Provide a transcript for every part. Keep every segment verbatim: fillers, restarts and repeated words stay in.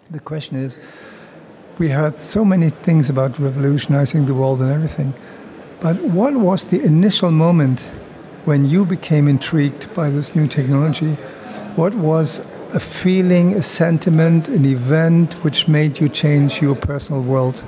The question is, we heard so many things about revolutionizing the world and everything, but what was the initial moment when you became intrigued by this new technology? What was a feeling, a sentiment, an event which made you change your personal world?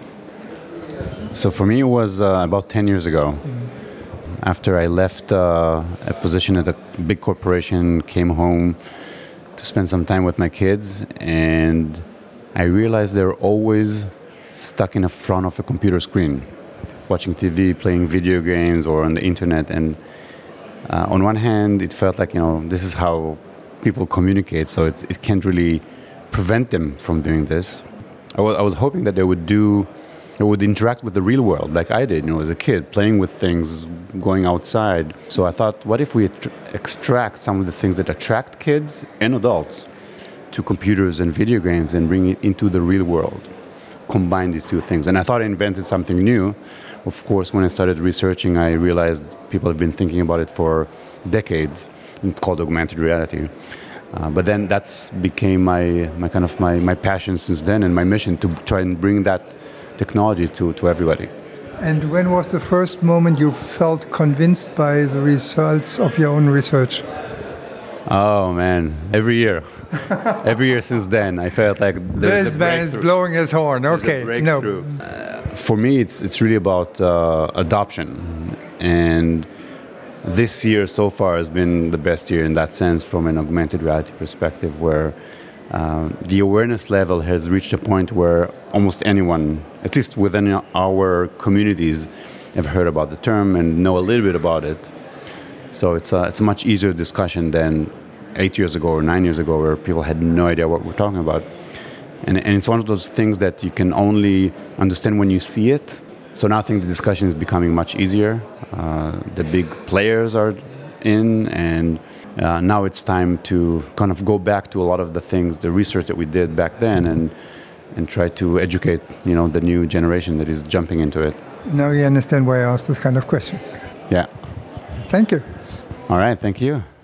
So for me, it was uh, about ten years ago. Mm. After I left uh, a position at a big corporation, came home to spend some time with my kids, and I realized they're always stuck in the front of a computer screen, watching T V, playing video games, or on the internet. And uh, on one hand, it felt like, you know, this is how people communicate, so it's, it can't really prevent them from doing this. I was, I was hoping that they would do, they would interact with the real world like I did, you know, as a kid, playing with things, going outside. So I thought, what if we att- extract some of the things that attract kids and adults to computers and video games and bring it into the real world, combine these two things. And I thought I invented something new. Of course, when I started researching, I realized people have been thinking about it for decades. It's called augmented reality. Uh, but then that's became my, my kind of my, my passion since then, and my mission to try and bring that technology to, to everybody. And when was the first moment you felt convinced by the results of your own research? Oh man, every year. Every year since then, I felt like there's this a man is blowing his horn. Okay, no. Uh, for me, it's it's really about uh, adoption, and this year so far has been the best year in that sense from an augmented reality perspective, where uh, the awareness level has reached a point where almost anyone, at least within our communities, have heard about the term and know a little bit about it. So it's a, it's a much easier discussion than eight years ago or nine years ago, where people had no idea what we're talking about. And, and it's one of those things that you can only understand when you see it. So now I think the discussion is becoming much easier. Uh, the big players are in, and uh, now it's time to kind of go back to a lot of the things, the research that we did back then, and and try to educate, you know, the new generation that is jumping into it. Now you understand why I asked this kind of question. Yeah. Thank you. All right, thank you.